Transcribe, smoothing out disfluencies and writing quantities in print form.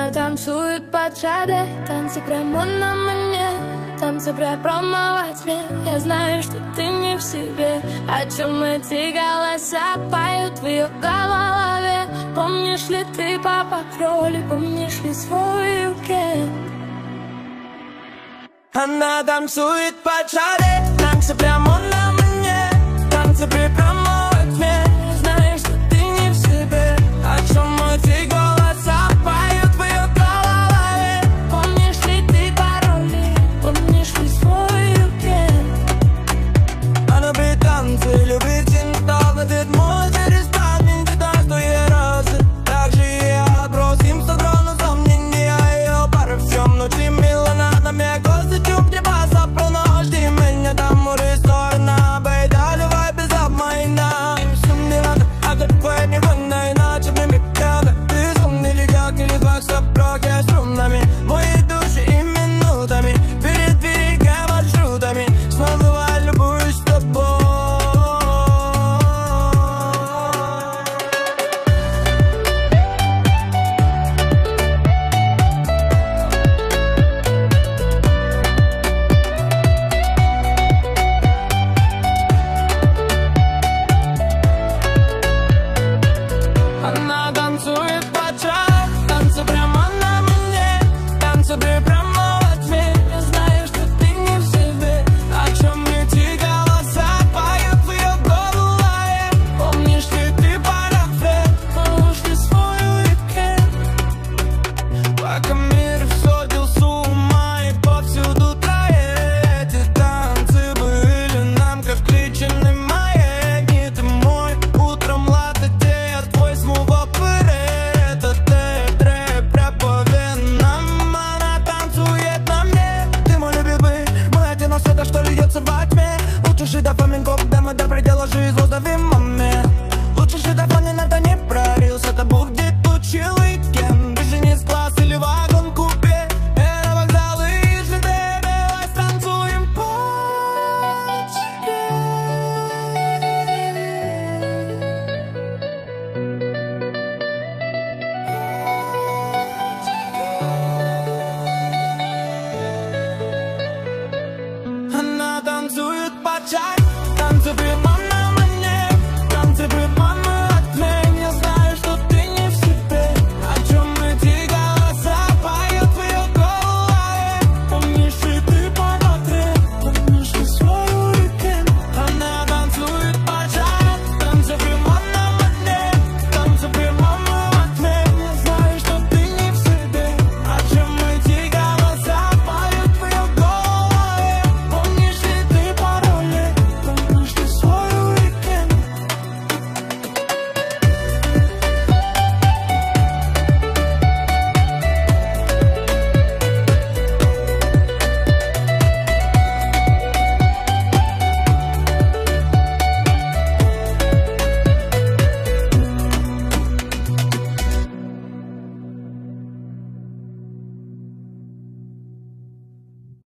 Она танцует поджаде, танцы прямо на мне. Танцы прямо во тьме. Я знаю, что ты не в себе. О чем эти голоса поют в ее голове? Помнишь ли ты, папа, роли? Помнишь ли свой уикенд? Она танцует поджаде, танцы прямо на мне. Танцы прямо во тьме. Я знаю, что ты не в себе. О чем эти голоса поют в ее голове? Помнишь ли ты пароли? Помнишь ли свой уикенд? Она любит танцы, любит тинтал, этот мой перестанет так, что ей разы. Также я бросим 100 грамм сомнений о ее парфюм. Ночи мило над нами, гости чуп, не паса, жди меня там у ресторана. Бей, давай без обмана. Им не надо, а как твоя не ванна, иначе мне бегала. Ты сон или как, или два, стоп, блоки.